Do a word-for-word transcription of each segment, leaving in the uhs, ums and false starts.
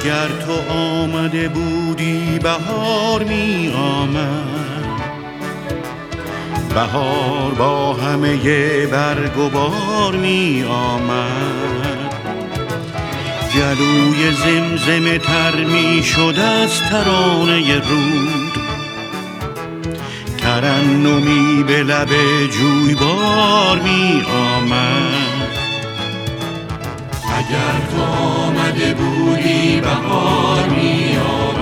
اگر تو آمده بودی بهار می آمد، بهار با همه برگ و بار می آمد. گلوی زمزمه تر می شد از ترانه رود، ترنمی به لب جویبار می آمد. اگر تو آمده بودی بهار می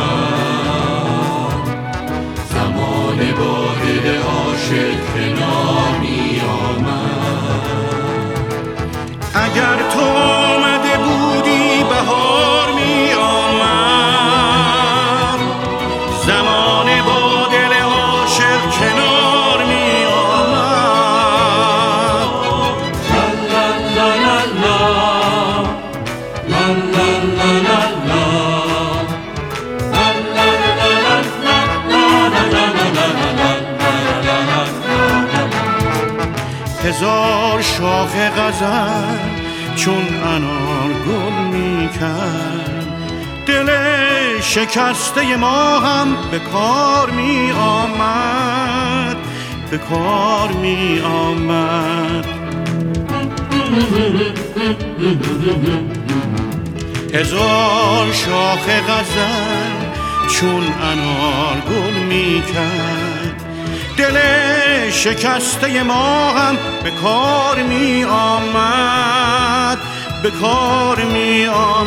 آمد، زمان با دل عاشق کنار می آمد. اگر تو آمده بودی بهار می آمد، زمان با دل عاشق کنار می آمد. لا لا لا لا لا لا لا لا هزار شاخ غزل چون انار گل می کرد، دل شکسته ما هم به کار می آمد، به کار می آمد. هزار شاخ غزل چون انار گل می کرد، دل شکسته ما هم به کار می آمد، به کار می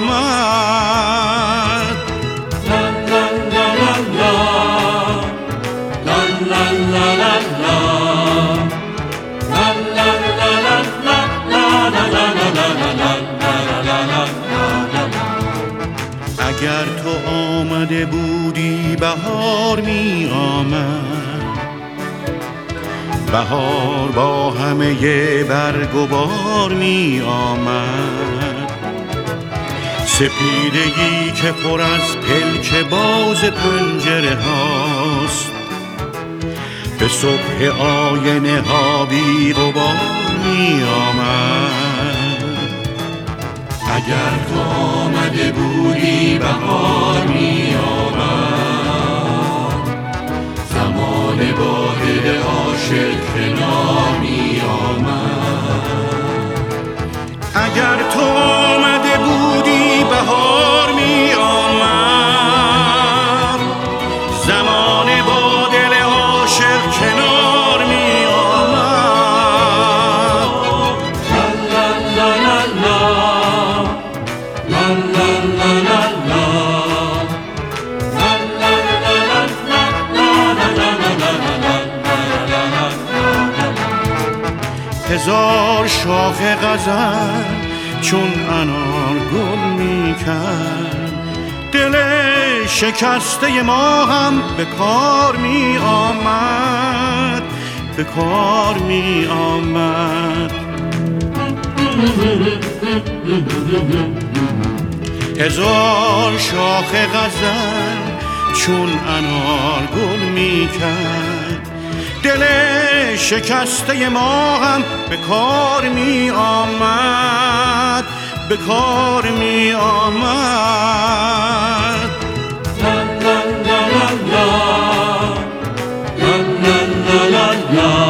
آمد. لا لا لا لا لا لا لا لا اگر تو آمده بودی بهار می آمد، بهار با همه برگ و بار می آمد. سپیدگی که پر از پلک باز پنجره هاست، به صبح آینه ها بی غبار می آمد. اگر تو آمده بودی بهار می آمد، زمان با دل عاشق کنار می آمد. اگر تو آمده بودی بهار می آمد، زمان با دل عاشق کنار می آمد. لا لا لا لا لا لا لا لا هزار شاخ غزل چون انار گل می کرد، دل شکسته ما هم به کار می آمد، به کار می آمد. هزار شاخ غزل چون انار گل می کرد، دل شکسته ما هم به کار می آمد، به کار می آمد. لا لا لا لا لا لا لا لا